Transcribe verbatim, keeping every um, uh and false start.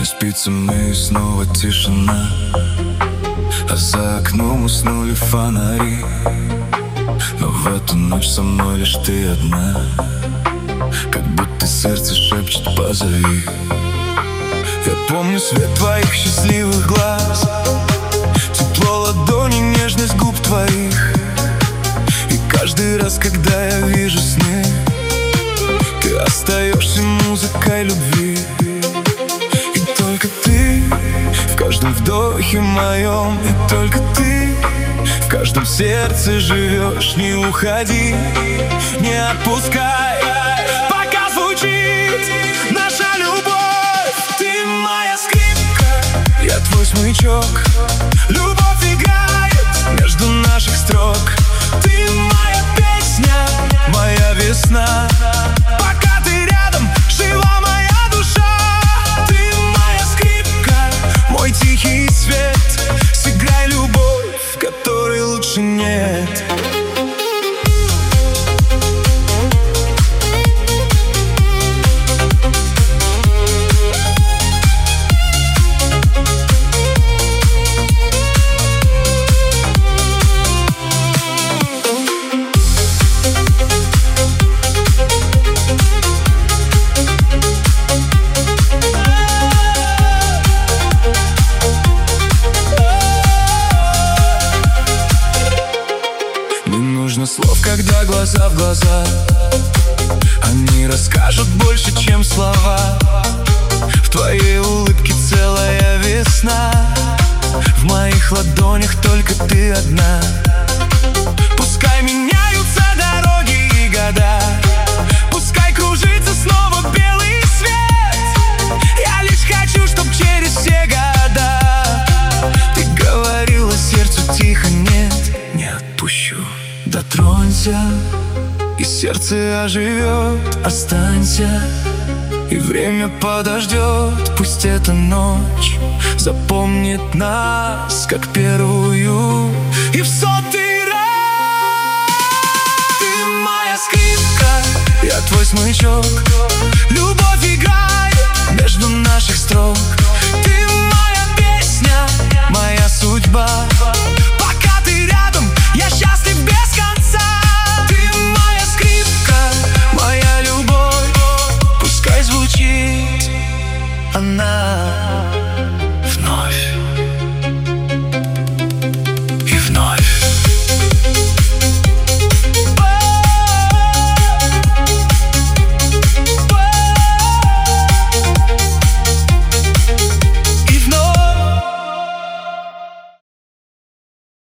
Не спится мы, и снова тишина, а за окном уснули фонари. Но в эту ночь со мной лишь ты одна, как будто сердце шепчет «позови». Я помню свет твоих счастливых глаз, тепло ладони, нежность губ твоих. И каждый раз, когда я вижу сны, ты остаешься музыкой любви. И только ты в каждом вдохе моем, и только ты в каждом сердце живешь. Не уходи, не отпускай, пока звучит наша любовь. Ты моя скрипка, я твой смычок. Любовь играет между наших строк. Ты моя песня, моя весна. Пока ты рядом, жива моя душа. Ты моя скрипка, мой тихий свет. Сыграй любовь, которой лучше нет. Слов, когда глаза в глаза, они расскажут больше, чем слова. В твоей улыбке целая весна, в моих ладонях только ты одна. Пускай меняются дороги и года, пускай кружится снова белый свет. Я лишь хочу, чтоб через все года ты говорила сердцу тихо нет. Не отпущу. Дотронься, и сердце оживет. Останься, и время подождет. Пусть эта ночь запомнит нас, как первую и в сотый раз. Ты моя скрипка, я твой смычок. Любовь играет между наших строк. Ты моя песня, моя судьба. Пока ты рядом, я счастлив без конца. Ты моя скрипка, моя любовь. Пускай звучит она.